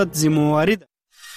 ذمہواری ده.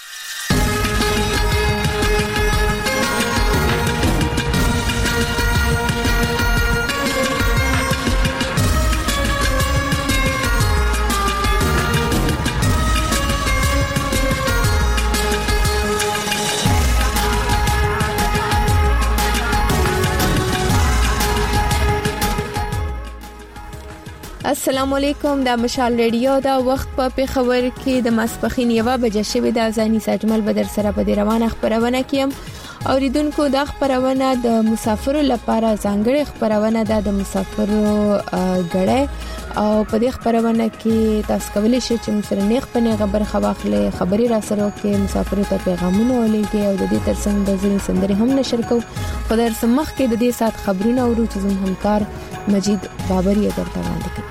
السلام علیکم، دا مشال ریډیو دا وخت په پیښور کې د ماسپخین 1 بجې شوې د ځاني ساجمل بدر سره په دې روانه خبرونه کیم. اوریدونکو دا خبرونه د مسافرو لپاره ځانګړې خبرونه ده د مسافرو غړې او په دې خبرونه کې تاسو کولی شئ چې مسره نیغ په نیغه برخه واخلئ، خبري را سره کې مسافرو ته پیغامونه ولېږئ او د دې ترڅنګ د ځینې سندرې هم نشر کوو. خو در سمخ کې د دې سات خبرونه اورو چې زموږ همکار مجید بابری درته وړاندې کوي.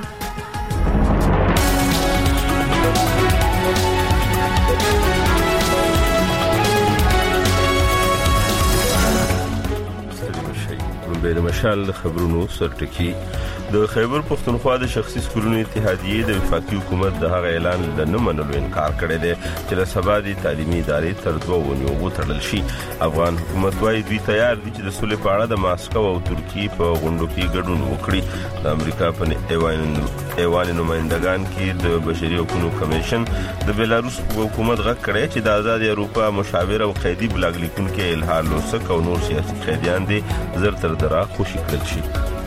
د مشال خبرونو سرټکی د خیبر پختونخوا د شخصي سکولونو اتحادیې د وفاقي حکومت د هغه اعلان د نه منلو انکار کړی دی چې له سبا د تعلیمي ادارې تر 2 ونیو وتړل شي. افغان حکومت وايي دوی تیار دي چې د صلح په اړه د ماسکو او ترکیې په غونډو کې ګډون وکړي. د امریکا په ایوان نمائندگان کې د بشري حقوقو کمیشن د بیلاروس حکومت غږ کړی چې د آزاد اروپا مشاور او قیدی بلاګ لیکونکو الهار لوسک او نور سیاسي قیدیان دي زر تر درا خوشي کړل شي.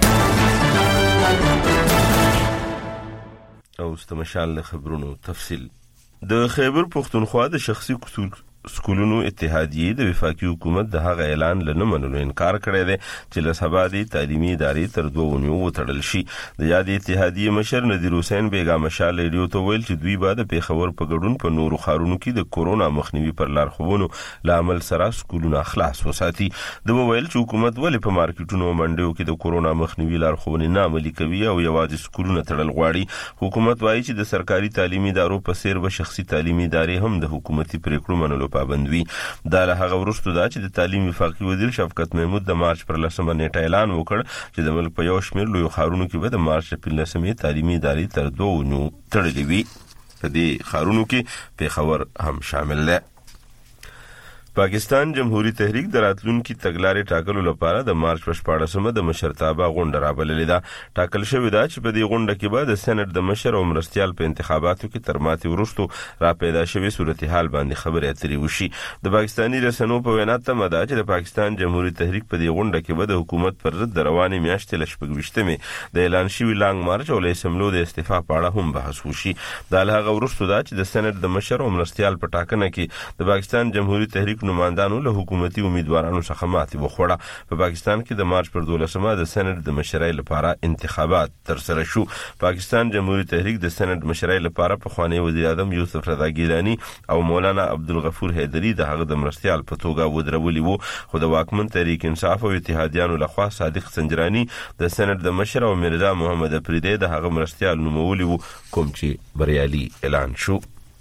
او استمشال خبرونو تفصیل. د خیبر پختونخوا د شخصي سکولونو اتحادیې د وفاقي حکومت د هغه اعلان له نه منلو انکار کړی دی چې له سبا د تعلیمي ادارې تر 2 ونیو وتړل شي. د یادې اتحادیې مشر نذیر حسین بیګا مشال ریډیو ته ویل چې دوی به د پیښور په ګډون په نورو ښارونو کې د کورونا مخنیوي پر لارښوونو له عمل سره سکولونه خلاص وساتي. د ویل چې حکومت ولې په مارکیټونو او منډیو کې د کورونا مخنیوي لارښوونې نه عملي کوي او یوازې سکولونه تړل غواړي. حکومت وایي چې د سرکاري تعلیمي ادارو په څیر به شخصي تعلیمي ادارې هم د حکومتي پریکړو منلو پابند وي. دا له هغه وروسته دا چې د تعلیم وفاقي وزیر شفقت محمود د مارچ پر 10 نیټه اعلان وکړ چې د ملک په یو شمېر لوی ښارونو کې به د مارچ په 15 تعلیمي ادارې تر 2 ونیو تړلې وي. په دې ښارونو کې پیښور هم شامل دی. پاکستان جمهوریت تحریک د راتلونکي تګلارې ټاکلو لپاره د مارچ په 14مه د مشرتابه غونډه رابللې ده. ټاکل شوې ده چې په دې غونډه کې به د سېنات د مشر او مرستيال په انتخاباتو کې تر ماتې وروسته را پیدا شوې صورتحال باندې خبرې اترې وشي. د پاکستاني رسنیو په وینا تمه ده چې د پاکستان جمهوریت تحریک په دې غونډه کې به د حکومت پر ضد د روانې میاشتې له 28مې د اعلان شوي لانګ مارچ او له اسمبلو د استعفا په اړه هم بحث وشي. دا له هغه وروسته ده چې د سېنات د مشر او مرستيال په ټاکنه کې د پاکستان جمهوریت تحریک نمائندانو له حکومتي امیدوارانو څخه ماتې وخوړه. په پاکستان کې د مارچ پر 12مه د سېنات د مشرۍ لپاره انتخابات ترسره شو. پاکستان جمهوریت تحریک د سېنات مشرۍ لپاره پخوانی وزیر اعظم یوسف رضا ګیلانی او مولانا عبدالغفور حیدری د هغه د مرستيال په توګه ودرولي وو. خو د واکمن تحریک انصاف او اتحادیانو لخوا صادق سنجرانی د سېنات د مشر او مرزا محمد افریدی د هغه مرستيال نومولي وو، کوم چې بریالي اعلان شو.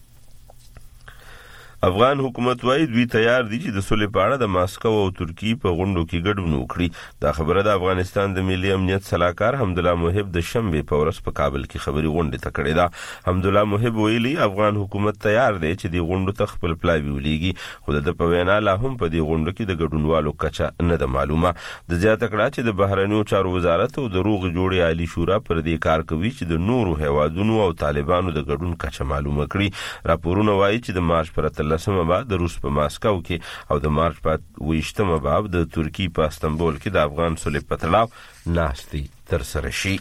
افغان حکومت وايي دوی تیار دي چې د صلح په اړه د ماسکو او ترکیې په غونډو کې ګډون وکړي. دا خبره د افغانستان د ملي امنیت صلاحکار حمدالله محب د شنبه په ورځ په کابل کې خبري غونډه ته کړې ده. حمدالله محب ویلي افغان حکومت تیار دی چې د غونډو ته خپل پلاوی ولېږي، خو د په وینا لا هم په دې غونډه کې د ګډونوالو کچه نه ده معلومه. د زیاته کړه چې د بهرنیو چارو وزارت او د روغ جوړې عالی شورا پر دې کار کوي چې د نورو هیوادونو او طالبانو د ګډون کچه معلومه کړي. راپورونه وايي چې د مارچ پر 13مه بعد د روس په ماسکو کې او د مارچ په 28مه بعد د ترکیې په استانبول کې د افغان صلح په تړاو ناستي ترسره شي.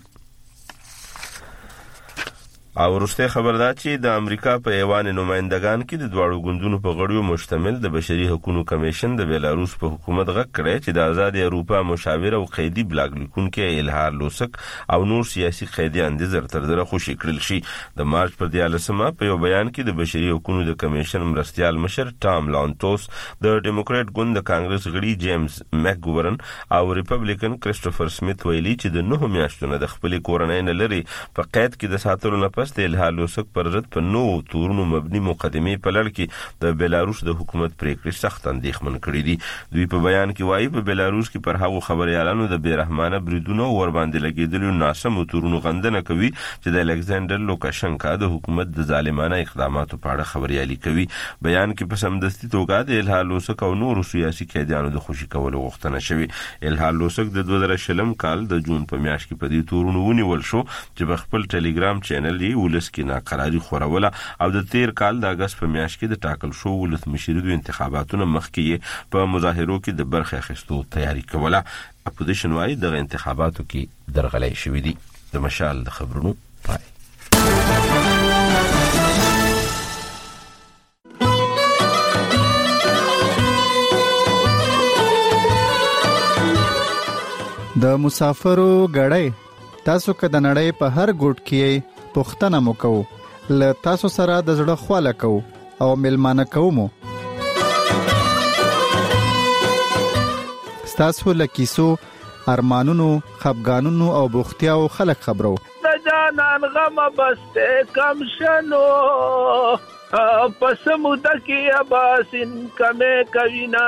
او ورسته خبر ده چې د امریکا په ایوان نمائندگان کې د دواړو ګوندونو په غړیو مشتمل د بشري حقوقو کمیشن د بیلاروس په حکومت غږ کړی چې د آزاد اروپا مشاور او قیدی بلاګ لیکونکو الهار لوسک او نور سیاسي قیدیان د زر تر زره خوشي کړل شي. د مارچ پر 14مه په یو بیان کې د بشري حقوقو د کمیشن مرستيال مشر ټام لانتوس، د ډیموکرات ګوند د کانګرس غړي جیمز میکګورن او ریپبلیکن کریسټوفر سمیت ویلي چې د 9 میاشتو نه د خپل کورنۍ نه لري په قید کې د ساتلو نه واپس د الها لوسک پر ضد په نو تورونو مبني مقدمه په لړ کې د بیلاروس د حکومت پریکړې سخت اندېښمن کړې دي. دوی په بیان کې وایي په بیلاروس کې پر هغو خبريالانو د بیرحمانه بریدونو ور باندې لګیدلو ناسمو تورونو غندنه کوي چې د الکساندر لوکاشنکا د حکومت د ظالمانه اقداماتو په اړه خبريالي کوي. بیان کې په سمدستي توګه د الها لوسک او نورو سیاسي قیدیانو د خوشي کولو غوښتنه شوې. الها لوسک د 2020 کال د جون په میاشت کې په دې تورونو ونیول شو چې په خپل ټلګرام چینل یې ولس کې ناقراری خوروله او د 13 کال د اگست په میاشت کې د ټاکل شو ولس مشري انتخاباتونو مخکې په مظاهرو کې د برخه اخیستو تیاری کوله. اپوزیشن وايي د انتخاباتو کې درغلۍ شوې دي. د مشال د خبرونو پای. د مسافرو غړی تاسو که د نړۍ په هر ګوټ کې پوښتنه مو کوو، له تاسو سره د زړه خواله کوو او ملمانه کوو مو. ستاسو له کیسو، ارمانونو، خفګانونو او بوختیاو خلک خبرو. د جانان غم بسته کم شنو پس موده کې اباسین کمه کوینا.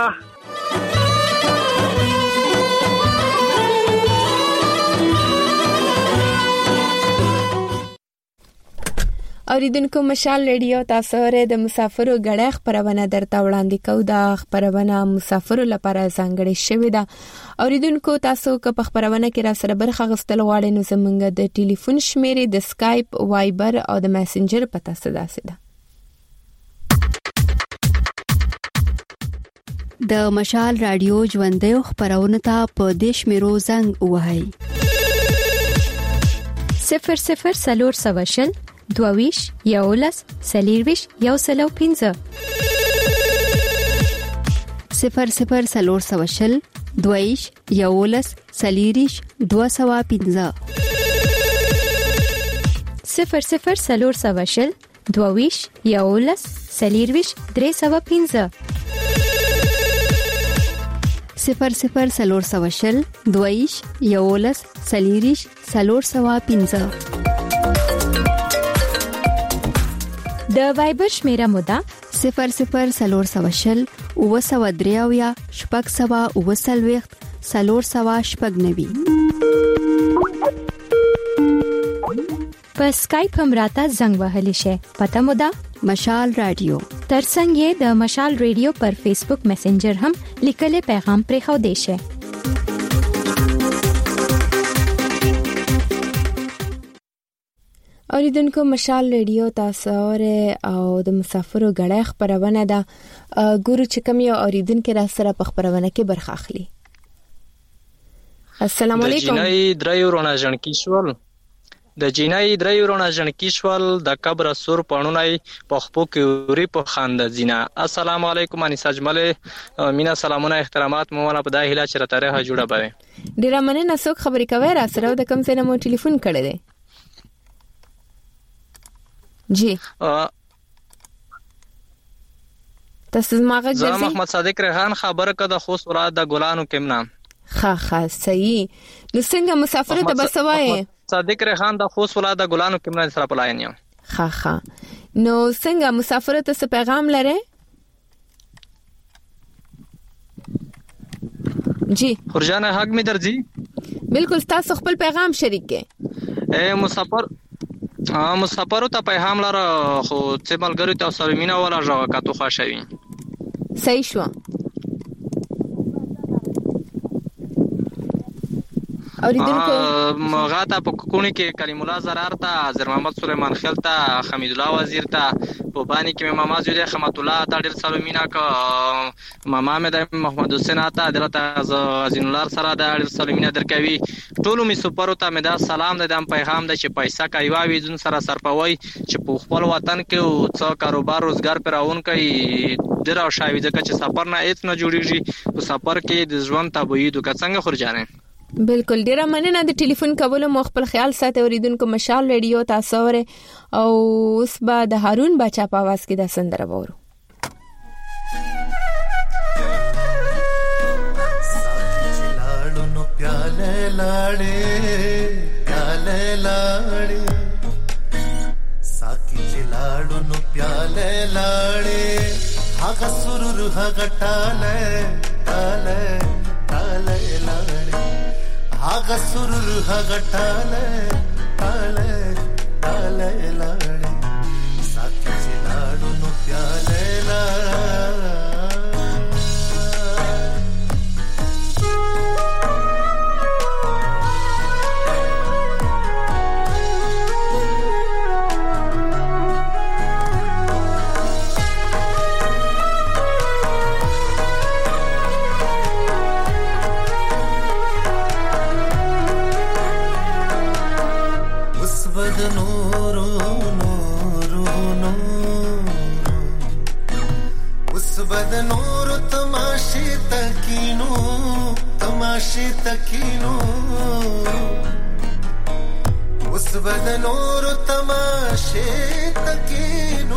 اوریدونکو مشال ریډیو تاسو لري د مسافرو غړې خبرونه درته وړاندې کوو. دا خبرونه مسافرو لپاره ځانګړې شوې ده. اوریدونکو تاسو که په خبرونه کې را سره برخه غوښتل غواړئ نو زموږ د ټلیفون شمیرې د سکایپ، وایبر او د میسنجر پته ستاسو ده. د مشال رادیو ژوندې خبرونه ته په دیش میرو زنګ وهاي 00 دویش یولس سلیرویش یو سلو 15 00 دویش یولس سلیریش 215 00 دویش یولس سلیرویش 315 00 دویش یولس سلیریش 315. د وایبر شمیره مودا 00 وسودریاویا شپږ سوا وسلويخت سلور سوا شپږ نوي. په سکایپ هم راته زنګ وهلی شي. پته مودا مشال رادیو. ترڅنګ یې د مشال رادیو پر فیسبوک میسنجر هم لیکلي پیغام پرې خو دی شي. اوریدونکو مشال ریډیو تاسو او د مسافرو غړې خبرونه ده. ګورو چې کوم یو اوریدونکو را سره په خبرونه کې برخه اخلي. السلام علیکم. د جنای درایورونه ژوند د قبر سور پړونای په خپو کې وري په خاند زینا. السلام علیکم انیس اجمل مینا سلامونه احترامات مولا په دای هلا چې تاریخ جوړه به. ډیر مننه څوک خبرې کوي را سره د کوم څه مو ټلیفون کړی دی. جی تاسو ماغه جزي زما محمد صادق ریحان خبره کده خو سورا د ګلانو کمنا. ها صحیح. نو څنګه مسافر ته بسوي صادق ریحان د خو سورا د ګلانو کمنا سره پلاینیو. ها نو څنګه مسافر ته څه پیغام لري؟ جی خرجان حق می درځي. بالکل تاسو خپل پیغام شریک کړئ. مسافرو ته پیغام لره خو چې ملګری ته سره مینا ولا ژوه کا تو خوشوي. صحیح شو. اوریدونکو مغاتا په کونی کې کلیم الله زرار ته حضرت محمد سليمان خیل ته حمید الله وزیر ته په باندې کې ماما زوی خمت الله ته ډیر سلمینا کا ماما مې محمد حسین ته حضرت عزین الله سره د ډیر سلمینا درکوي. ټول می سپارو ته مې دا سلام د پیغام د چې پیسې کایوا وي ځن سره سرپوي چې په خپل وطن کې او څو کاروبار روزګار پراون کوي ډیر او شاوي ځکه چې سفر نه هیڅ نه جوړیږي په سفر کې د ژوند تابعید وکڅنګ خرجانه. بالکل ډیر مننه د ټلیفون کولو مو خپل خیال ساتي. اوریدونکو مشال ریډیو تاسو او اوس به د هارون بچا په आवाज کې د سندره وورو. لاړو نو پیاله لاړې ټاله لاړې هغه سرور هغه ټاله ټاله ټاله لاړې هغه سرور هغه ټاله ټاله ټاله لاړې ساکي چې لاړو نو پیاله لاړې تکینو اوس بد نور تماشه تکینو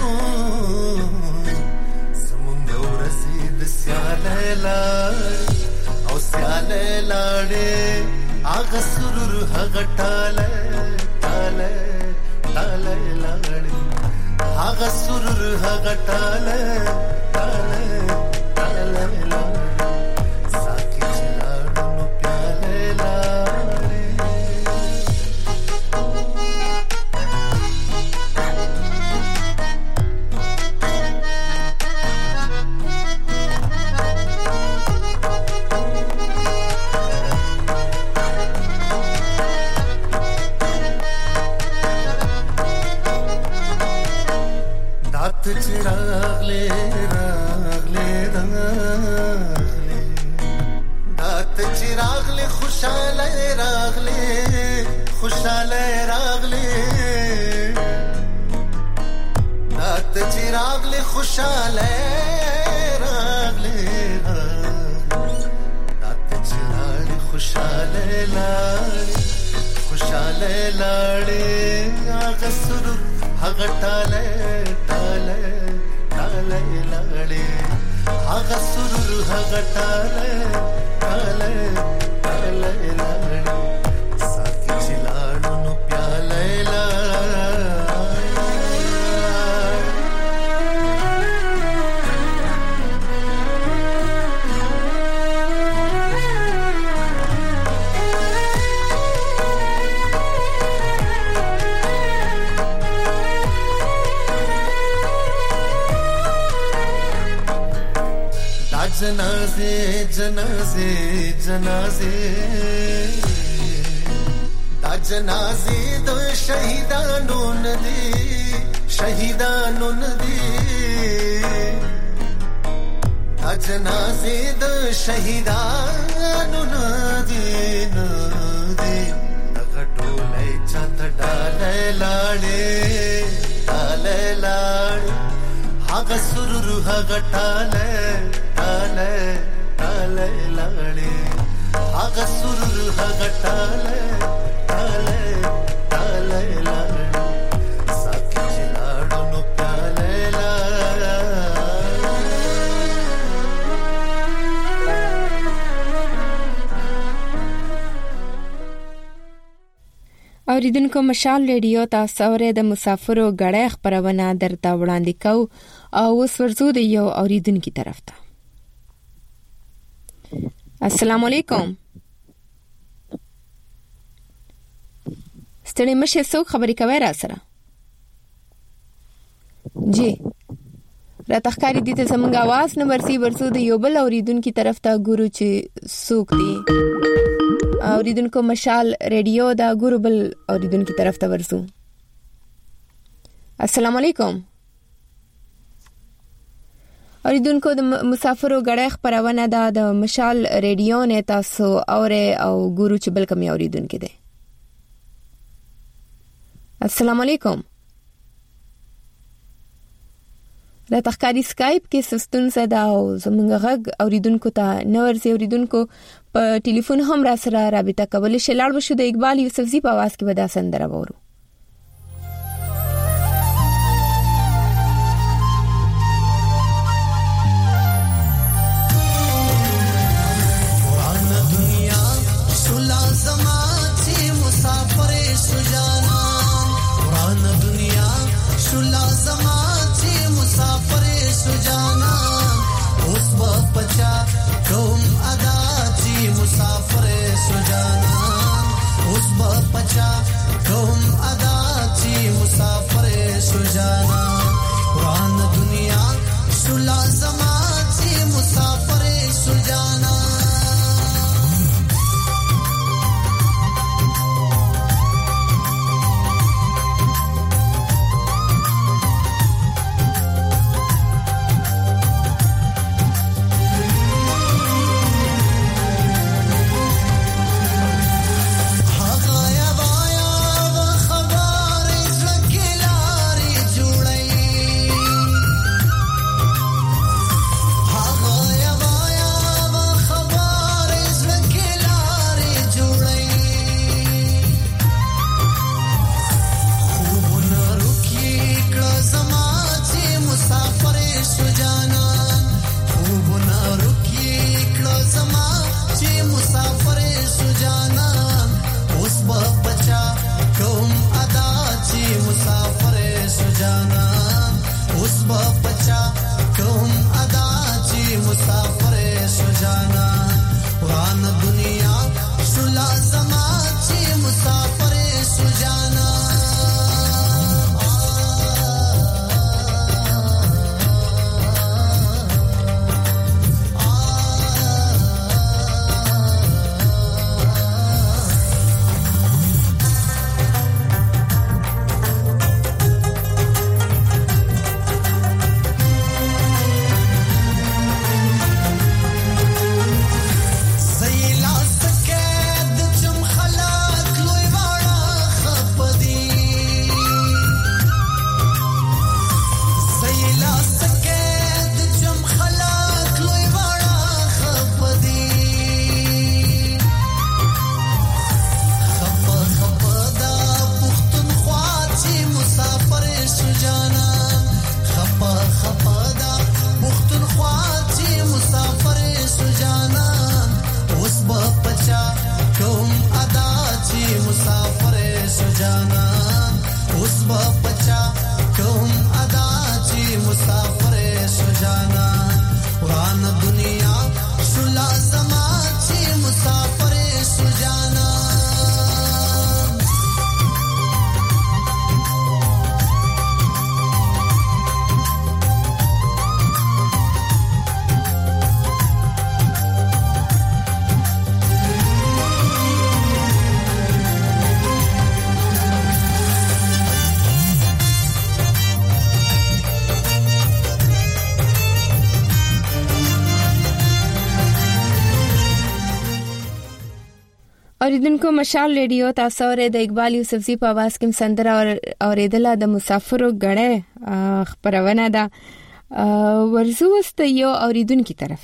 زمونږ ورسید سیاله لاړ او سیاله لاړې هغه سرور هغه ټاله ټاله ټاله لاړې هغه سرور هغه ټاله ټاله ټاله لاړې خوشاله راغله دات چلاړي خوشاله لاړي خوشاله لاړي هغه سرور هغه ټاله ټاله ټاله لاړي هغه سرور هغه ټاله ټاله ټاله لاړي ساکي چلاړو نو پیاله जनाजे जनाजे जनाजे दा जनाजे दो शहीदानों नदी शहीदानों नदी दा जनाजे दो शहीदानों नदी नदी तगटोले चंद डाले लाड़े डाले लाड़े हागा सुरुरु हागा टाले टाले टाले लाड़े हागा सुरुरु हागा टाले टाले टाले लाड़े साकी चिलाड़ो नो प्याले लाड़े اوریدونکو مشال ریډیو تاسو اورئ د مسافرو غړې خبرونه درته وړاندې کوو او اوس ورځو د یو اوریدونکو طرف ته. السلام علیکم. ستړي مشه څوک خبرې کوي را سره؟ جی راته ښکاري دي ته زمونږ आवाज نه ورسو د یو بل اوریدونکو طرف ته ګورو چې څوک دی. اوریدونکو مشال ریډیو دا ګورو بل اوریدونکو طرف ته ورسو. السلام علیکم. اوریدونکو د مسافرو غړې خبرونه د مشال ریډیو نه تاسو اوره او ګورو چې بل کوم اوریدونکو دی. السلام علیکم. دا تخکاری سکایپ کې سستون صدا او زمونږ غږ اوریدونکو ته نورسي اوریدونکو په ټلیفون هم را سره رابطه کول شي. لاړ بشو د اقبال یوسفزی په आवाज کې ودا سندره وورو. مسافر مسافر شو جانا وران دنیا شو لازم چې مسافر شو جانا اوریدونکو مشال ریډیو تاسو اورئ د اقبال یوسفزي په आवाज کې سندره اوریدله د مسافرو غړې خبرونه ده ورزو واست یو اوریدونکو طرف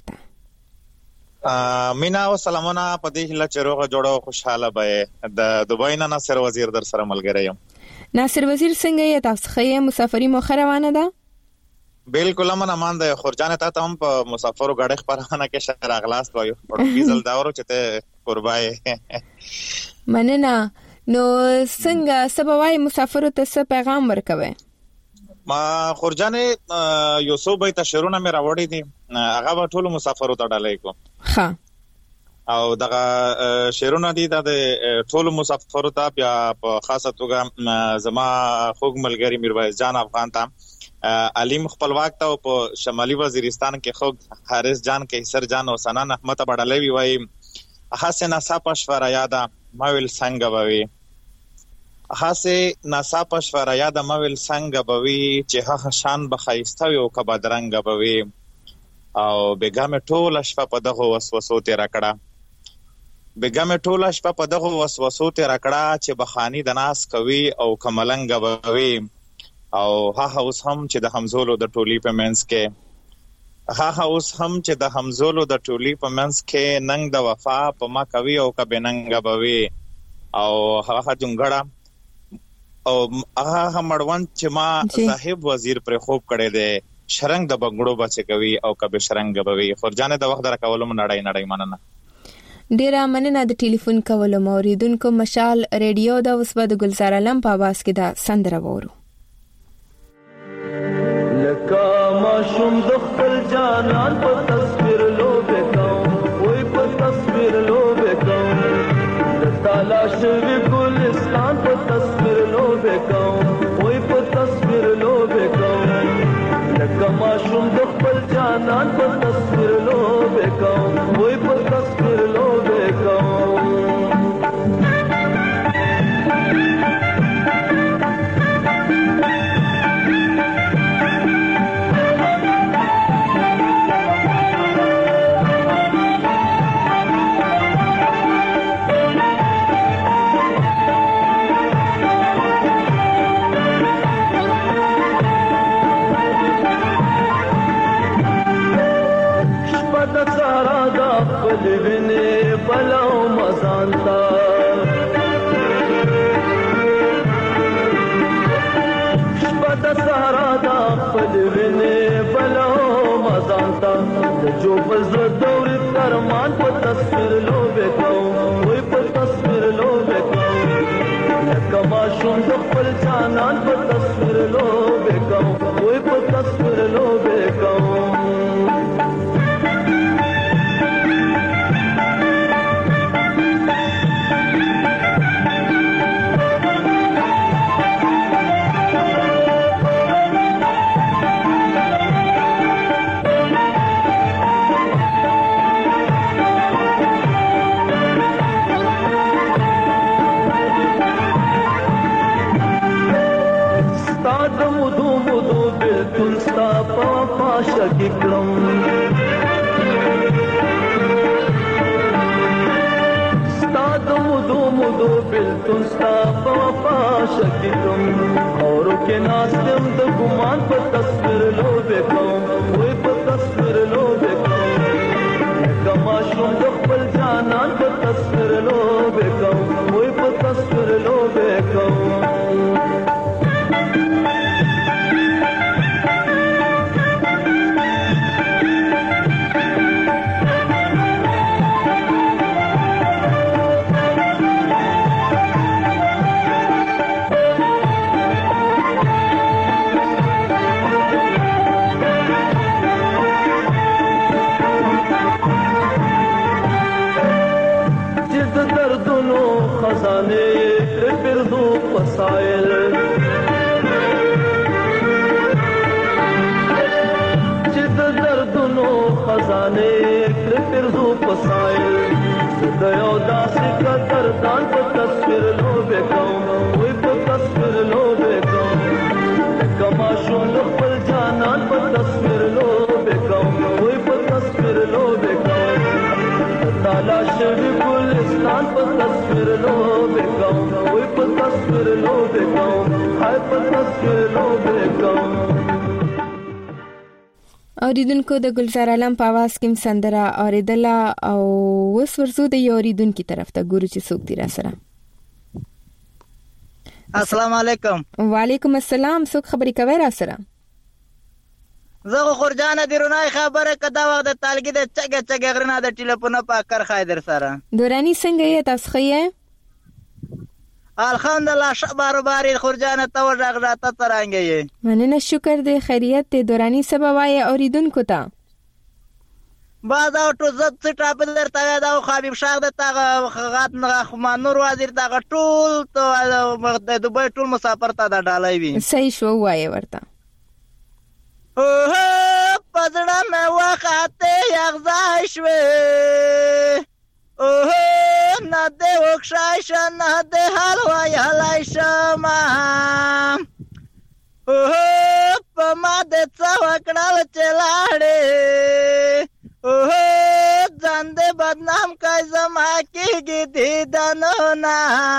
ته مینا او سلامونه په دې هله چروغه جوړو خوشاله به د دوبۍ نه ناصر وزیر در سره ملګری یم. ناصر وزیر څنګه یې تاسو خې مسافری مو روانه ده؟ بالکل من امان ده خورجان ته هم په مسافرو غړې خبرونه کې شهر اغلاس وایو په ډیزل داورو چې قربای مننه. نو څنګه سبوای مسافرو ته څه پیغام ورکوي؟ ما خورجانې یوسف بای تشرونه مې راوړی دي هغه ټول مسافرو ته ډالای کو ها او دغه شیرونه دي د ټول مسافرو ته بیا په خاصه توګه زما خوږ ملګری میرویس جان افغان ته علیم خپلواک ته په شمالي وزیرستان کې خوږ حارث جان کیسر جان او سنان احمد بډلوي وای حسن صاحب شفر یاده مویل څنګه بوي حسن نصاب شفر یاده مویل څنګه بوي چې هغه شان بخایسته او کبدرنګ بوي او بیګم ټول شپه په دغه وسوسو تیر کړه بیګم ټول شپه په دغه وسوسو تیر کړه چې بخانی د ناس کوي او کملنګ بوي او هغه اوس هم چې د همزولو د ټولی په منځ کې هغه اوس هم چې د همزولو د ټولی په منځ کې ننګ د وفا په ما کوي او کبننګ بوي او هغه جونګړه او هغه مړوند چې ما صاحب وزیر پر خوب کړي دي شرنګ د بنگړو بچ کوي او کبه شرنګ بوي خورجانه د وخت درکولم نړۍ مننه ډیره مننه د ټلیفون کولو موریدونکو مشال ریډیو د وسبد ګلزار علم په आवाज کې دا سندره وورو لکه ماشوم د خپل جانان په تصویر لوبه کوم وای په تصویر لوبه کوم د تلاش وی ګلستان په تصویر لوبه کوم وای په تصویر لوبه کوم لکه ماشوم د خپل جانان په تصویر لوبه کوم وای په تصویر لوبه کوم जो बज़र दौर करमान पर तस्वीर लोबे कहूँ वही पर तस्वीर लोबे कहूँ कमाशुम दफल जानन पर तस्वीर लोबे कहूँ वही पर तस्वीर लोबे कहूँ وفا شکی کړم ستا دو بلتون ستا په وفا شکی کړم اورو کې ناستم د ګمان په تصویر لوبې کوم وای په تصویر لوبې کوم کما شوم د خپل جانان په تصویر لوبې کوم وای په تصویر لوبې کوم خزانه پردو وسائل چې د دردونو خزانه پردو وسائل د یو داسې قدردان په تصویر لوبې کوم وای په تصویر لوبې کوم کما شوم د خپل جانان په تصویر لوبې کوم وای په تصویر لوبې کوم تالا شوی ګلستان په تصویر لوبې کوم وای په تصویر لوبې کوم هاي په تصویر لوبې کوم اوریدونکو د گلزار عالم په आवाज کې سندره اوریدله او وس ورزو د اوریدونکو طرف ته ګورو چې څوک دی را سره السلام علیکم وعلیکم السلام څوک خبرې کوي را سره زه خورجانه دیرونای خبره کدا وخت د تالګي د چګه غرنه د ټلیفون په کار خایدر سره دورانی څنګه یې تاسو خې الحمدلله شبار باری خورجانه تو راغراته ترانګې یې مننه شکر دې خیریت دې دورانی سبا وای اوریدونکو ته بعد او تو زت ټاپ درته دا خبيب شاغ د تاغه غات نه خمانور وزیر دا ټول ته د دوبه ټول مسافر ته دا ډالای وي صحیح شو وای ورته اوه پزړه مې وخته یغزای شوه اوه نه دې وښای شنه دې حلوا یلای شما اوه په ما دې څو کړل چلاړې اوه ځان دې بدنام کای زما کېږي دې دنو نا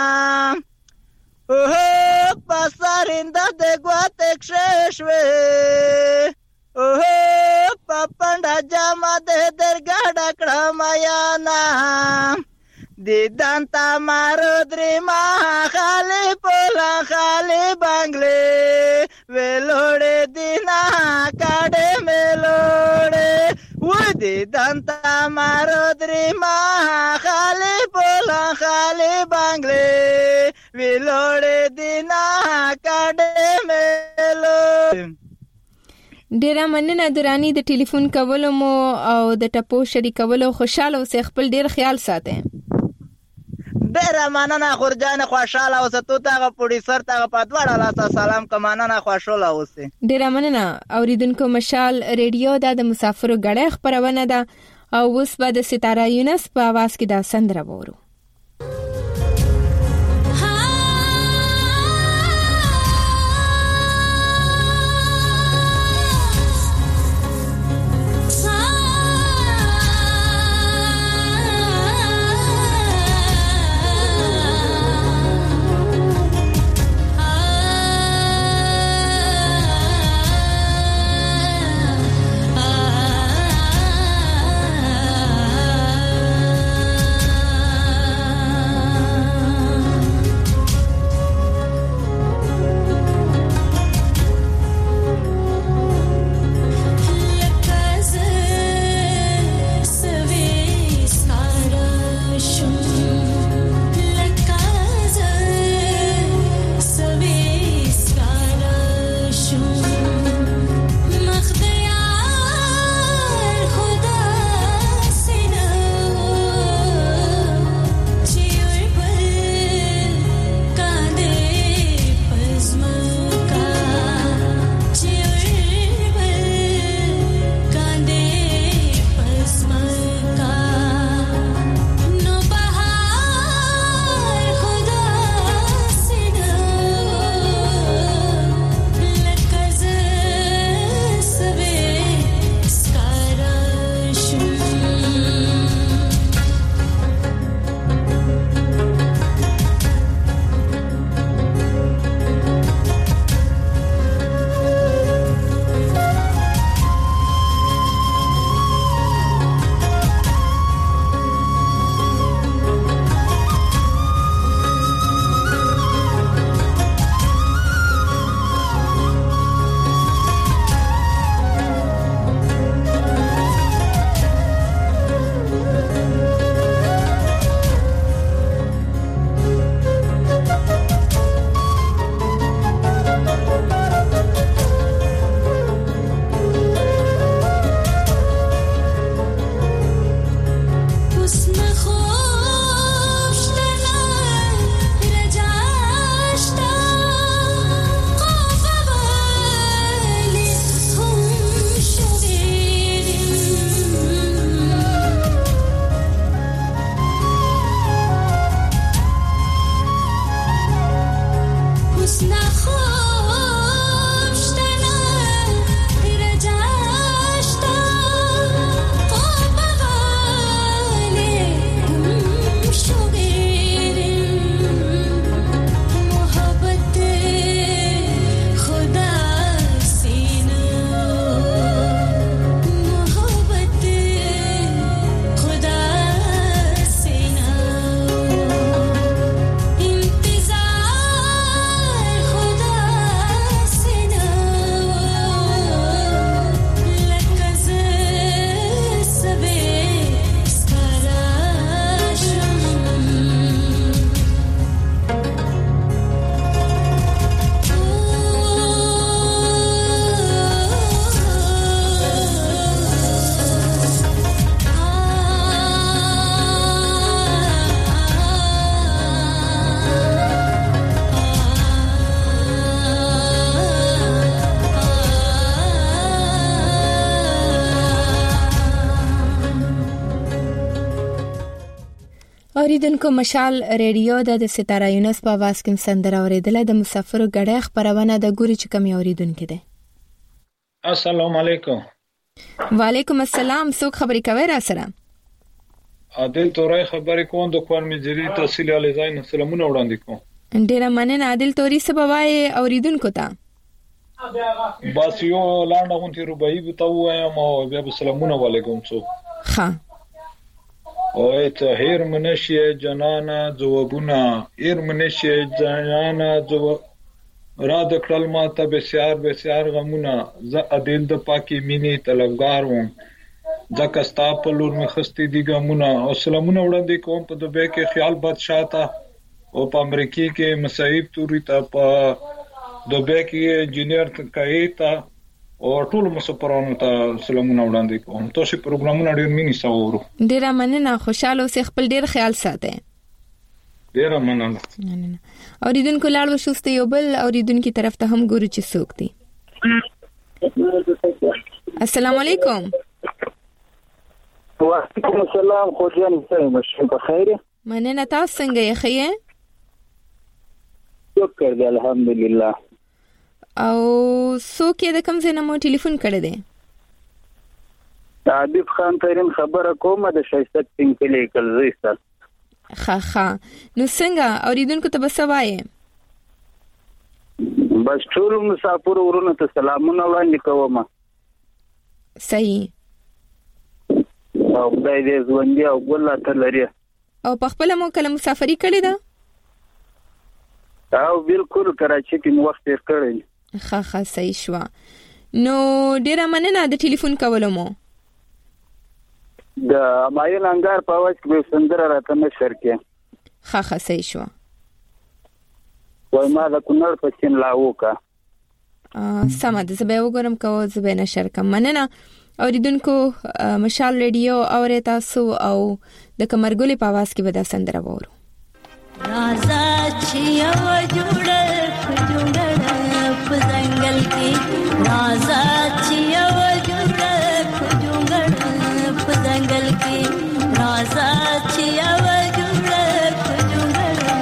اوه پسارنده د ګواتې کښښوي اوه پپنډا جما د درګاډه کړم یا نا دیدان تا مارو درما خالی پولا خالی بنگلې ویلوړې دینا کاډې ملوړې و دیدان تا مارو درما خالی پولا خالی بنگلې ویلوړې دینا کاډې ملوړې ډیره مننه درانی د ټلیفون کولو مو او د ټپو شریکولو خوشاله اوسې خپل ډیر خیال ساتئ ډیره مننه خورجانه خوشاله اوسه تو ته پروډوسر ته په دواړه لاسه سلام کوم مننه خوشاله اوسه ډیره مننه اوریدونکو مشال ریډیو د مسافرو غړې خبرونه ده او اوس به د ستاره یونس په आवाज کې دا سندره وورو اوریدونکو مشال ریډیو د ستاره یونس په आवाज کې سندره اوریدله د مسافرو غړې خبرونه د ګوري چې کوم اوریدونکو ده. السلام علیکم. وعلیکم السلام. څوک خبرې کوي را سره؟ عادل تورای خبرې کوم د کوم مجری تحصیل علی زین سلامونه وړاندې کوم. ډیره مننه عادل توري سبوای اوریدونکو ته. بس یو لاندې غونټي روبای بتاوم او بیا سلامونه علیکم څو. ها او ته هیر منشي جنانا جوابونه هیر منشي جنانا جو را د کړل ماته بسیار غمونه ز عادل د پاکي مینې طلبګار وم ځکه ستا په لور مې خستې دي غمونه. او سلامونه وړاندې کوم په دوبه کې خیال بادشاہ ته او په امریکای کې مصاحب توري ته په دوبه کې انجینیر کایتا او ټول مسافرانو ته سلامونه وړاندې کوم. تاسو پروګرامونه ډیر مینې سوورو. ډیر مننه. خوشاله اوسئ. خپل ډیر خیال ساتئ. ډیر مننه. اوریدونکو لاړو شوسته یو بل اوریدونکو طرف ته هم ګورو چې څوک دي. السلام علیکم. وعلیکم السلام. خو جان څنګه په خیر؟ مننه. تاسو څنګه یې خیر؟ شکر دی الحمدلله. او څوک د کوم ځای نه مو ټلیفون کړی دی؟ عابد خان ترين خبره کومه د شایسته پینکلې کلزیسته. ها نو څنګه اوریدونکو ته بسوایې؟ بس ټول مسافر ورونو ته سلامونه وړاندې کوم. صحیح. او خدای دې ژوندۍ او ګل ته لري. او په خپل مو کله مسافرۍ کړې ده؟ او بالکل کراچۍ کې وخت تیر کړی. ها صحیح شو. نو ډیره مننه د ټلیفون کولو مو. د ماین انګار په واچ کې سندره راته نشر کې. ها صحیح شو. وای ما د کونړ په چین لاوکا. سم ده. زه به وګورم کوم زه به نشر کوم. مننه. اوریدونکو مشال ریډیو اورې تاسو او د کمرګلې په आवाज کې به دا سندره وورو. رازا چې یو جوړه په ځنګل کې رازا چې یو جوړه په ځنګل کې رازا چې یو جوړه په ځنګل کې.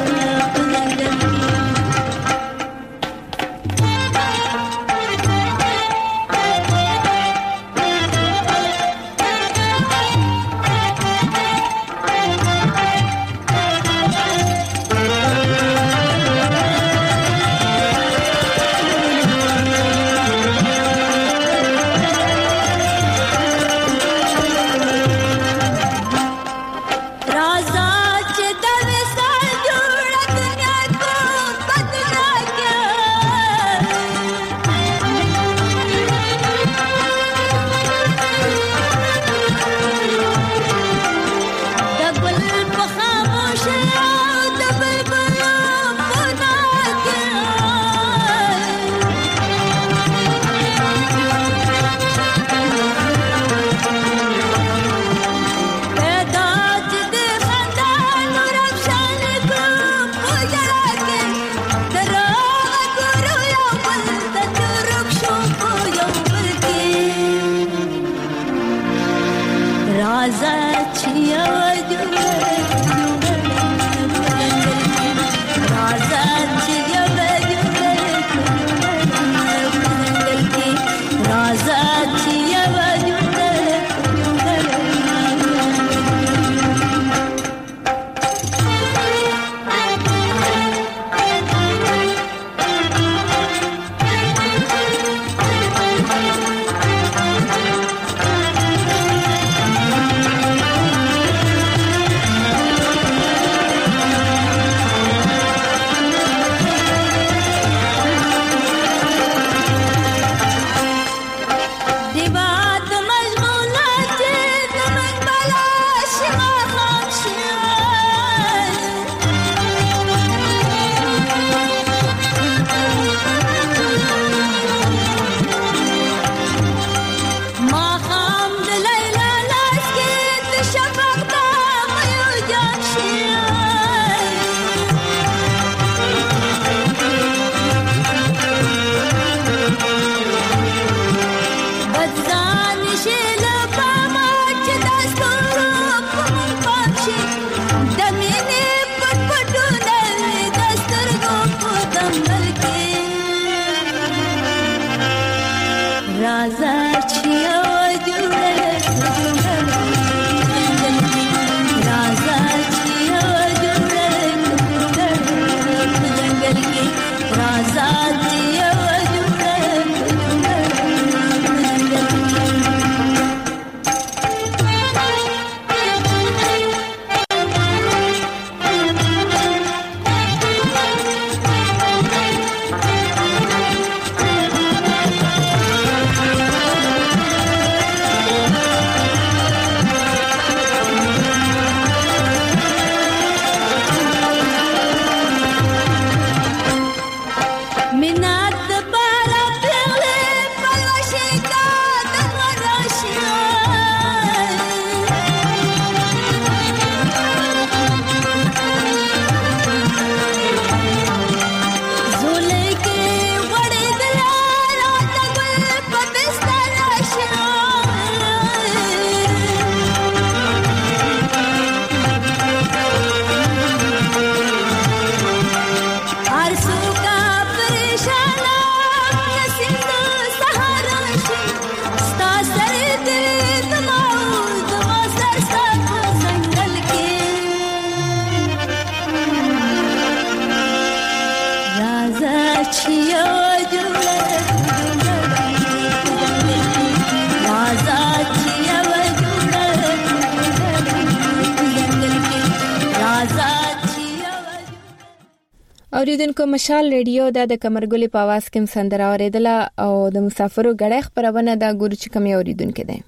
اوریدونکو مشال ریډیو د کمرګلې په आवाज کې سندره اوریدله او د مسافرو غړې خبرونه د ګورو چې کوم اوریدونکو ده.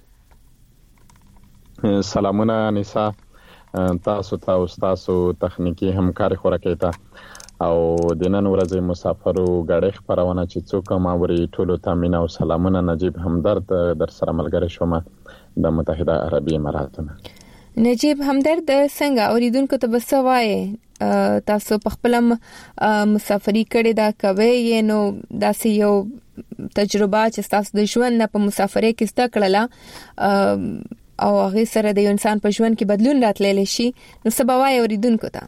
سلامونه انیسا، تاسو ته او تاسو تخنیکی همکاري خورکې ته او د نن ورځې مسافرو غړې خبرونه چې څوک ماوري ټولو ته مینا او سلامونه. نجیب همدرد در سره ملګری شوم د متحده عربی اماراتونو. نجیب همدرد څنګه اوریدونکو ته بسوای تاسو په خپل مسافری کړي دا کوي نو داسې یو تجربه چې تاسو د ژوند په مسافرۍ کې ستا کړله او هغه سره د انسان په ژوند کې بدلون راتللی شي نو سباوای اوریدونکو ته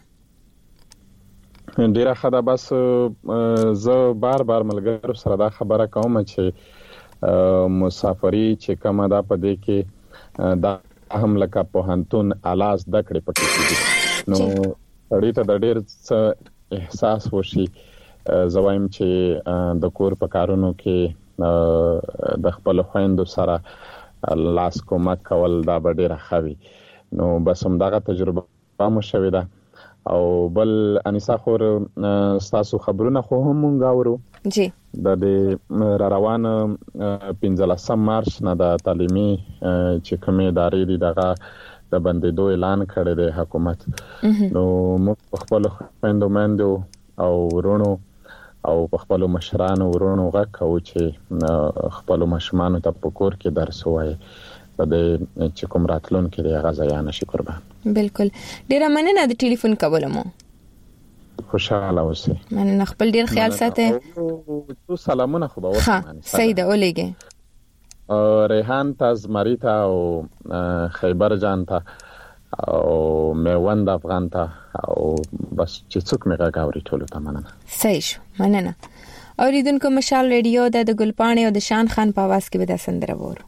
ډیره خدا. بس زه بار ملګرو سره دا خبره کوم چې مسافری چې کومه دا پدې کې دا هم لکه په هنتون الاز د کړې پکې نو اړې ته د ډېر احساس وشي. زوایم چې د کور په کارونو کې د خپل خويندو سره لاس کومک کول دا ډېر خوي. نو بس هم دا تجربه مو شوې ده او بل انیسا خور تاسو خبرونه خو هم مونږ اورو جی د روان 15 مارچ نه د تعلیمي چې کومې ادارې دي دغه د بندیدو اعلان کړی دی حکومت. نو موږ خپل خويندو او ورونو او خپل مشرانو ورونو غوښتو چې خپل مشمانو ته په کور کې درس وایي د چې کوم راتلون کې دی غزا نه شي قربان. بالکل ډیره مننه د ټلیفون کولمو. خوشاله اوسئ. مننه، خپل ډیر خیال ساتئ. تو سلامونه خو به وسمانه. سیده اولېګه ریحان تا زمریتا او خیبر جان تا او میوند افغان تا او بس چې څوک میګه گاوري ټولو ته مننه. صحیح شو، مننه. اوریدونکو مشال ریډیو د ګلپاڼې او د شان خان په आवाज کې به د سندره وورو.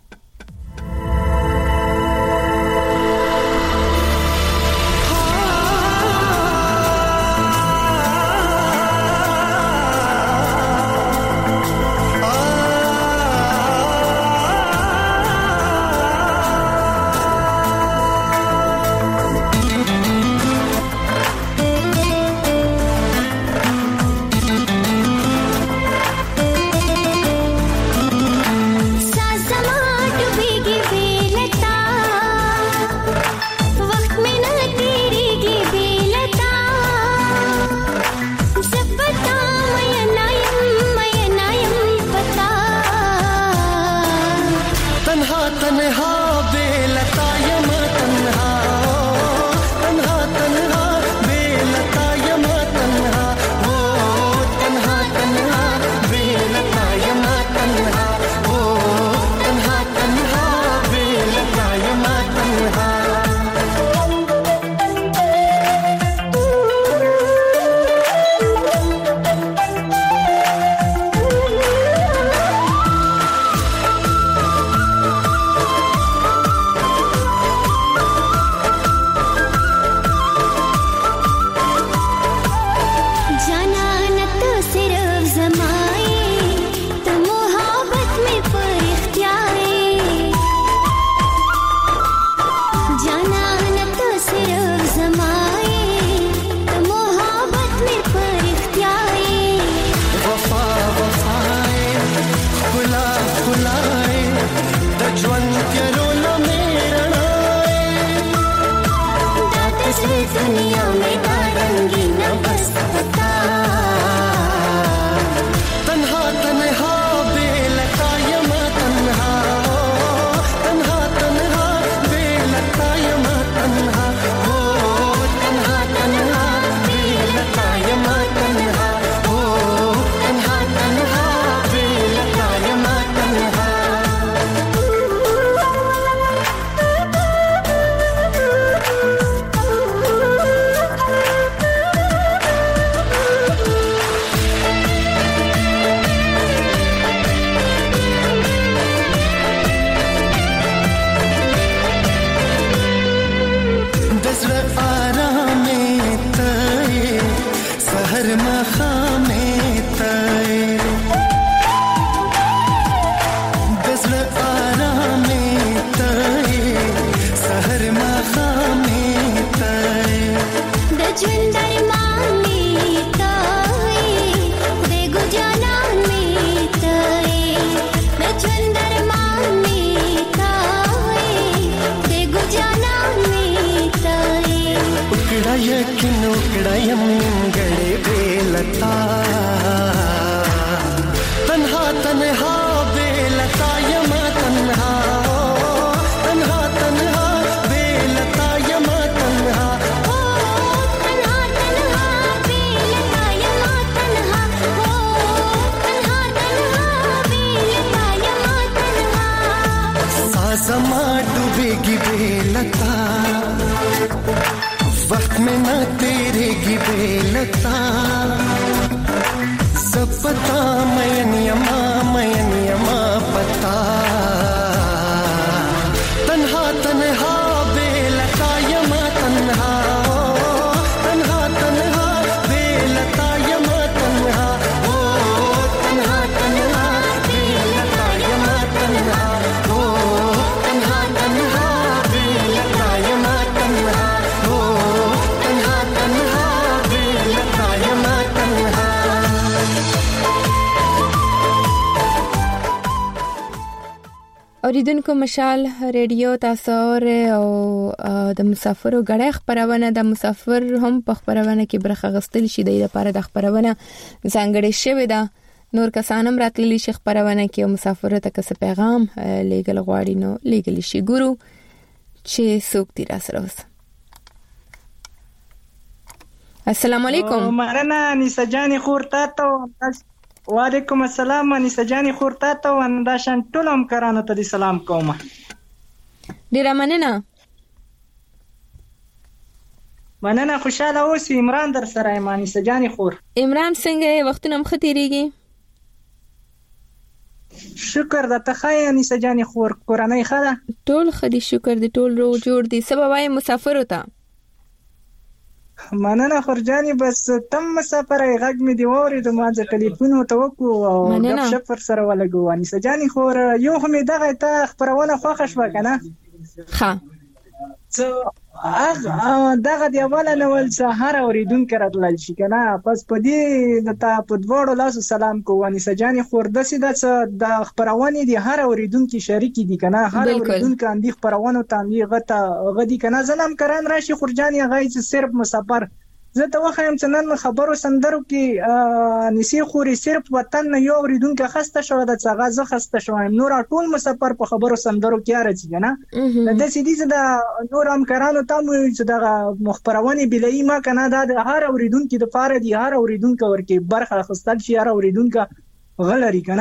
کینو کړم نیمګړې بیلتا تنها تنها بیلتا یما تنها تنها تنها بیلتا یما تنها تنها تنها بیلتا یما تنها تنها تنها بیلتا یما تنها سازما ډوبېږي بیلتا वक्त में ना तेरेगी बेलता सब पता मयन यमा पता तन्हा तन्हा बेलता यमा तन्हा तन्हा तन्हा बेलता यमा तन्हा ओ तन्हा तन्हा बेलता यमा तन्हा ओ तन्हा तन्हा बेलता यमा तन्हा اوریدونکو مشال ریډیو تاسو او د مسافرو غړې خبرونه د مسافر هم په خبرونه کې برخه غستل شي د لپاره د خبرونه ځانګړې شوی دا نور کسانم راتللی شي خبرونه کې مسافر ته کس پیغام لیګل غواړي نو لیګل شي ګورو چې څوک دی را سره وس. السلام علیکم. مرنه انیسه جانی خور تاسو. وعلیکم السلام انیسه جانی خور تاسو انداشن ټول هم کرانو ته سلام کوم. ډیر مننه. مننه خوشاله اوسې. عمران در سره انیسه جانی خور. عمران څنګه وختونه مختیریږي؟ شکر د تخای انیسه جانی خور کورنۍ خاله ټول خدي شکر دي ټول روغ جوړ دي. سبا وای مسافر وتا مننه خورجاني بس تم مسافر غږ می دی ووري د ما ځ ټلیفون وتوکو او د شفر سره ولګو انیسه جانی خور یو هم دغه ته خبرونه خوښ شو کنه ها دغه دی اوله نول سهار اوریدونکو راتلل شي کنه پس په دې د تا په دوړو لاسو سلام کوو انیسه جانی خور د خبرونه دي هر اوریدونکو شریک دي کنه هر اوریدونکو اندي خبرونه تامي غدي کنه زلم کران راشي خورجاني غي صرف مسافر زه ته وایم چې نن خبرو سندرو کې نسی خوري صرف وطن نه یو اوریدونکو خسته شو د څنګه زه خسته شوم نور ټول مسافر په خبرو سندرو کې راځي کنه د سیدی د نور هم کرانو ته چې د مخبرونه بلای ما کنه د هر اوریدونکو د فار دي هر اوریدونکو ورکه برخه خستل شي هر اوریدونکو غلري کنه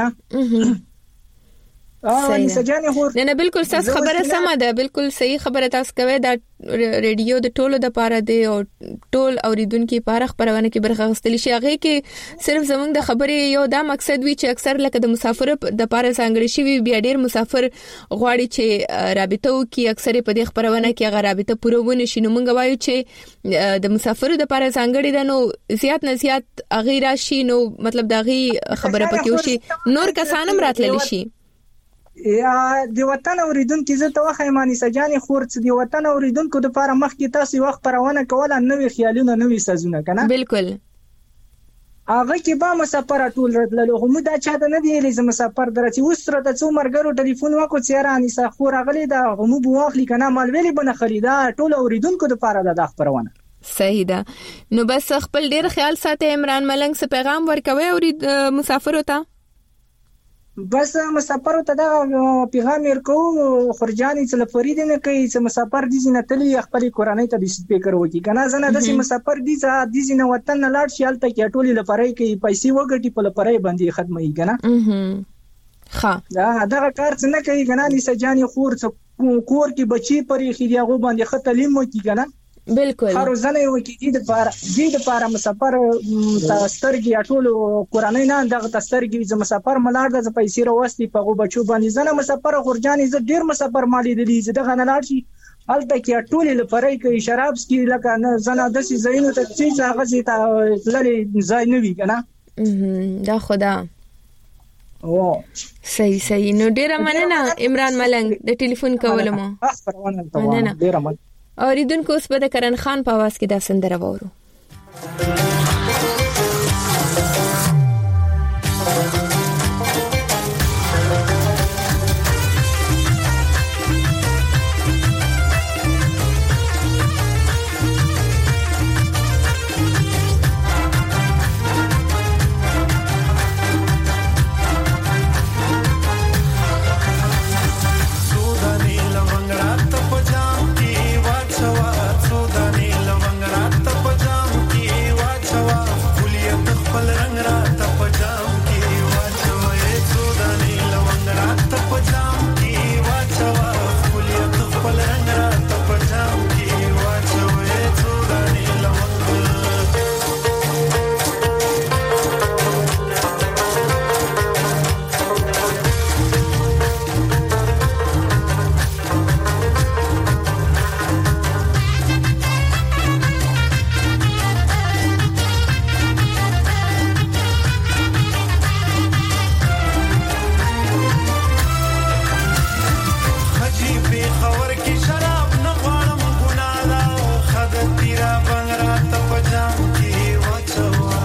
نه بالکل تاسو خبره سمه ده بالکل صحیح خبره تاسو کوي دا ریډیو د ټولو د پاره دی او ټول اوریدونکو لپاره خبرونه کې برخه غستلی شي هغه کې صرف زمونږ د خبرې یو دا مقصد وی چې اکثر لکه د مسافر د پاره څنګه شي بیا ډیر مسافر غواړي چې رابطه وکي اکثر په دې خبرونه کې هغه رابطه پوروونه شي نو مونږ وایو چې د مسافر د پاره څنګه دي نو زیات نه زیات هغه راشي نو مطلب دا غي خبره پکې وشي نور کسانم راتللی شي یا د وطن اوریدونکو زه ته واخې مانی سجانی خورڅ دی وطن اوریدونکو د لپاره مخکې تاسو وخت پرونه کول نوې خیالونه نوې سازونه کنه بالکل هغه کې به مسافر ټول راتللو هم دا چاته نه دی لازم مسافر درته وسره د څو مرګرو ټلیفون وکړو چې رانی سا خور غلي دا هم بو واخلي کنه مال ویلي بنه خریدا ټول اوریدونکو د لپاره د خبرونه صحیح ده نو بس خپل ډیر خیال ساته عمران ملنګ څخه پیغام ورکوي او مسافر وته بس مسافر ته دا پیغام ورکو خرجاني چې فرید نه کوي چې مسافر دي نه تلی خپل کورنۍ ته د سپیکر وکی کنه زنه د مسافر دي چې نه وطن نه لاړ شي الته کې ټولي لپاره کې پیسې وګټي په لپاره باندې خدمت کنه ها دا کار څنګه کوي کنه نسه جاني خور کور کې بچي پرې خې دیغه باندې ختلیم وکی کنه بالکل هر ځنه یو کې د لپاره مسافر تسترګي ټول قرآنی نه دغه تسترګي ز مسافر ملار د پیسې راوستي په غو بچو باندې زنه مسافر خورجاني ز ډیر مسافر مالی دي دغه نه لاړ شي الته کې ټول لپاره کې شراب سکي لکه نه زنه د سي زینو ته چې هغه زی ته لری ځای نه وی کنه دا خدا او صحیح نو ډیر مننه عمران ملنګ د ټلیفون کولمو مننه ډیر مننه اوریدونکو اوس به د کرن خان په आवाज کې دا سندره وورو خور کې شراب نه غواړم ګناه ده خد تیرا بنګ راته په جام کې واچوه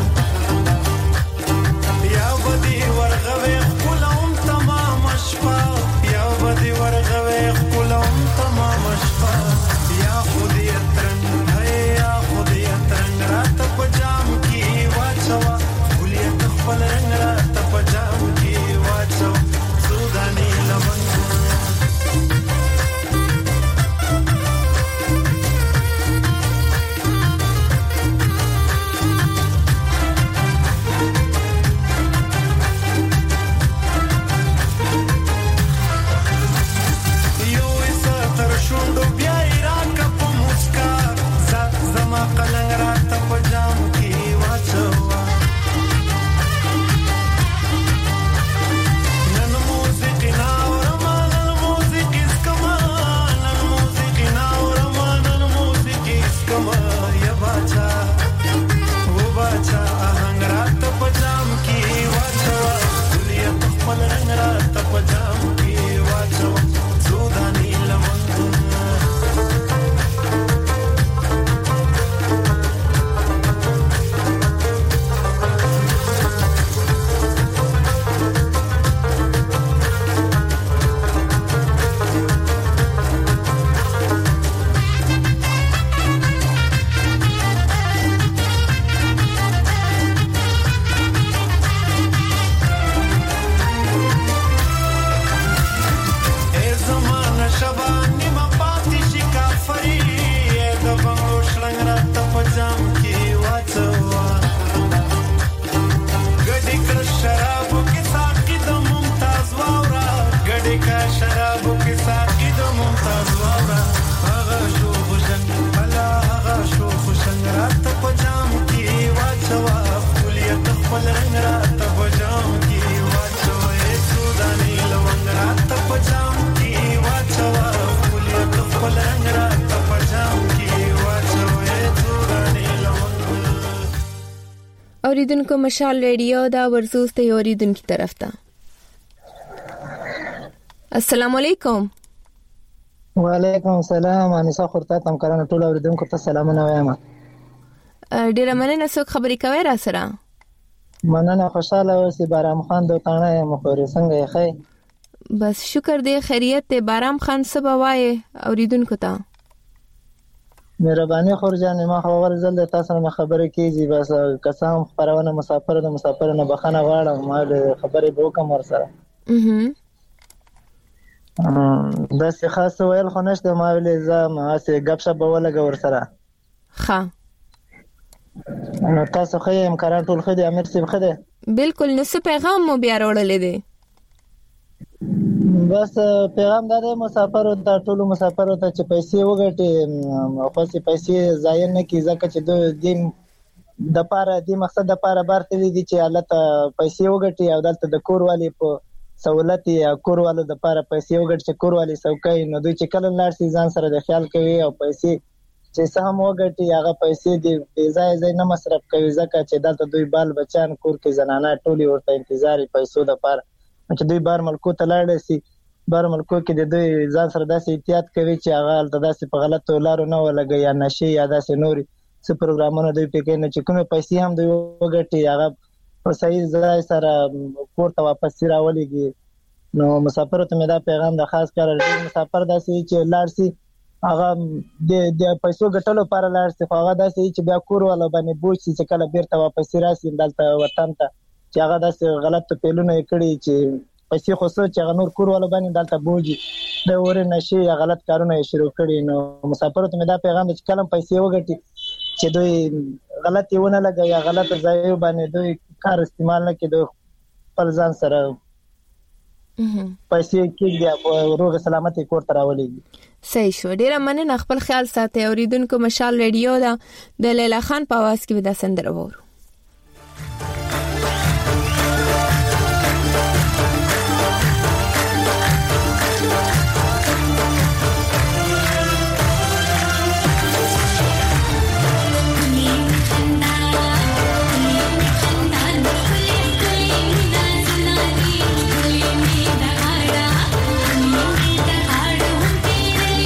یا بدی ورغوي خپلوم تمام شپه یا بدی ورغوي خپلوم تمام شپه یا خودی ترنګ یا خودی ترنګ راته په جام کې واچوه ولې خپل رنگ راته په جام کې واچوه سوداني لمن اوریدونکو مشال ریډیو دا ورزوس ته اوریدونکو طرف ته السلام علیکم وعلیکم السلام انیسا خورته تم کرانه ټول اوریدونکو ته سلامونه وایم ډیره مننه څوک خبرې کوي را سره مننه خوشاله اوسې بارام خان دوتانه مخوري څنګه یې خې بس شکر دې خیریت ته بارام خان سبا وای اوریدونکو ته مهرباني خورجان ما خبر زل تاسو نه خبرې کیږي بس قسم خبرونه مسافر نه بخنه غواړم ما خبرې به کوم ورسره دا څه خاص ویل خو نشته ما ویلې زما اسه غب شپ ولګ ورسره ښه نو تاسو خو یې امکانات ټول خدي امیر سیب خدي بالکل نو څه پیغام مو بیا وروړلې دي بس پیغام دا دی مسافر ته ټول مسافر ته چې پیسې وګټي خو چې پیسې ضایع نه کی ځکه چې د پاره د مقصد د پاره برته دي چې حالت پیسې وګټي او دلته د کور والی په سہولت یا کور والو د پاره پیسې وګټي چې کور والی سوکای نو دوی چې کله لار سي ځان سره د خیال کوي او پیسې چې سم وګټي هغه پیسې د ځای نه مصرف کوي ځکه چې دلته دوی بال بچان کور کې زنانه ټولي ورته انتظار پیسو د پاره چې دوی بار ملکو ته لاړ شي بار ملکو کې د دوی ځان سره داسې احتیاط کوي چې هغه داسې په غلطو لارو نه ولګي یا نشي یا داسې نوري څه پروګرامونه دوی پکې نه چې کومه پیسې هم دوی وګټي هغه په صحیح ځای سره پورته واپس راولېږي نو مسافر ته مې دا پیغام د خاص کار لري مسافر داسې چې لاړ شي هغه د پیسو ګټلو لپاره لاړ شي خو هغه داسې چې بیا کور ولا باندې بوج چې کله بیرته واپس راشي دلته وطن ته چې هغه داسې غلط پیلونه کړی چې پیسې خو څه چې هغه نور کور ولا باندې دلته بوجي د ور نشي یا غلط کارونه شروع کړي نو مسافر ته مې دا پیغام چې کلم پیسې وګټي چې دوی غلط یونه لګي یا غلط ځای باندې دوی کار استعمال نه کړي دوی خپل ځان سره پیسې کېږي او روغ سلامتي کور ته راولېږي صحیح شو ډیره مننه خپل خیال ساتي اوریدونکو مشال ریډیو دا د لیلا خان په आवाज کې ودا سندره وورو Thank you.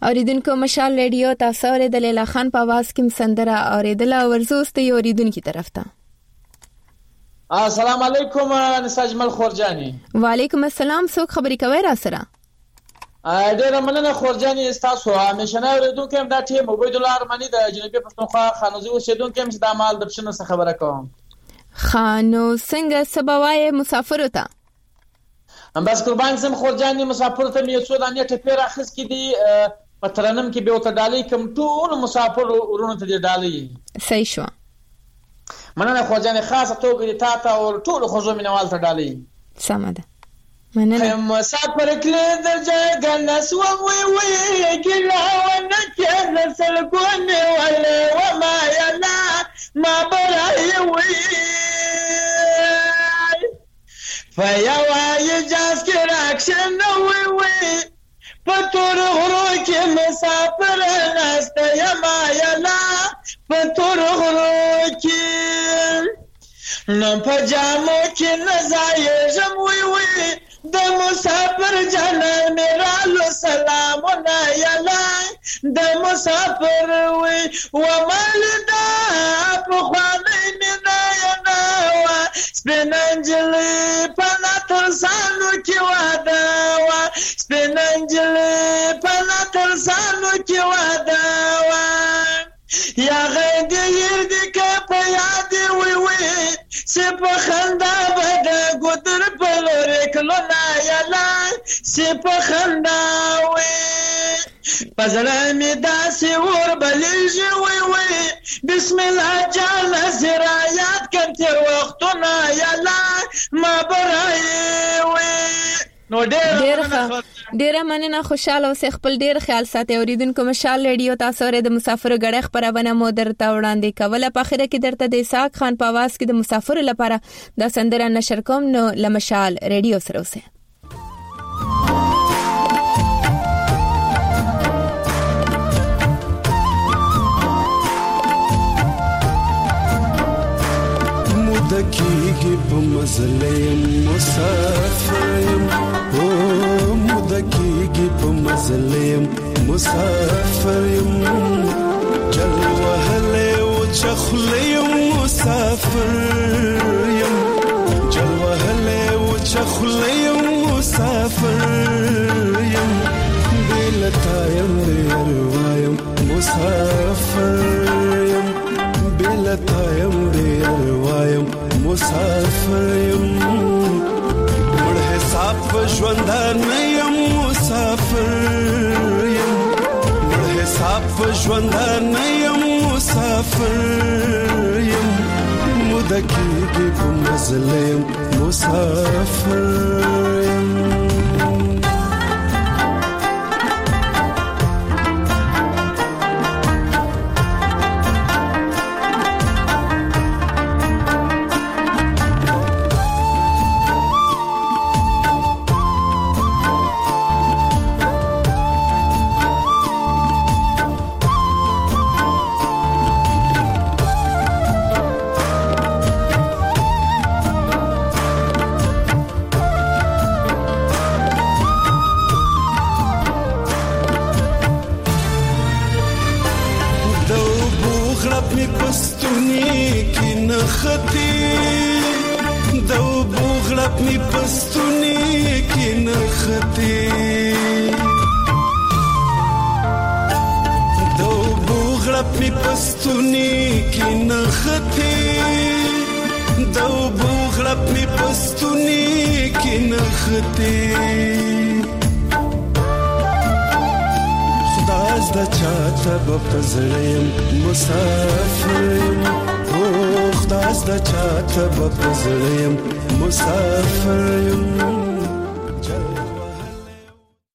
اوریدونکو مشال ریډیو تاسو د لیلا خان په आवाज کې سندره اوریدله ورزوست یو اوریدونکو طرف ته. السلام علیکم نساء اجمل خورجانی. وعلیکم السلام. څوک خبرې کوي را سره؟ ډېر مننه خورجانی تاسو. همیشنه اوریدونکو هم دا ټیم عبید الله ارمنی د جنوبي پښتونخوا خانوزي اوسیدونکو هم چې د مال د پښنه څخه خبره کوم. خانو څنګه سباوای مسافر ته؟ بس قربان زم خورجانی مسافر ته مې څو دانې ټپې راخص کې دي په ترنم کې به وته ډالۍ کوم ټول مسافر ورونو ته دي ډالۍ. صحیح شو. مننه خورجانی خاصه توګه دي تا ته او ټول خوځو مینوال ته ډالۍ. سمه ده. مننه. مسافر کله د جګ نس و وی ګلا ونه کې سر کوونه ولا و ما یلا ما برای وی فیاوای جاس کې راکشن وی پتور غرو کې مسافر نسته یما یلا پتور غرو کې نو پجامو کې نزای جم وی د مسافر جانان میرا سلام نه یلا د مسافر وی و مالدا په خوانې نه یلا وا سپیننجل پنا تر سانو کې وادا وا سپیننجل پنا تر سانو کې وادا وا یا غید ير دې کا په یاد وی سپ خندا بد ګدر په لور کلو نا یلا سپ خندا وی پزړه می داسې ور بلېږي وی بسم الله جل زرایات کته وختونه یلا ما برای وی نو ډېر مننه. خوشاله اوسئ، خپل ډېر خیال ساتئ. اوریدونکو مشال ریډیو تاسو ر د مسافر غړې خبرونه مو درته وړاندې کوله. په اخر کې درته د اسحاق خان په आवाज کې د مسافر لپاره د سندره نشر کوم. نو لمشال ریډیو سره اوسئ. مدکیږي په مزلې مسافر او مدکیږي په مزلې مسافر جل وهله او چخلې مسافر جل وهله او چخلې مسافر بلتایم روایم مسافر بلتایم روایم مسافر مړ حساب ژوندان یم مسافر مړ حساب ژوندان یم مسافر مدکیږي په مزلم مسافر مسافر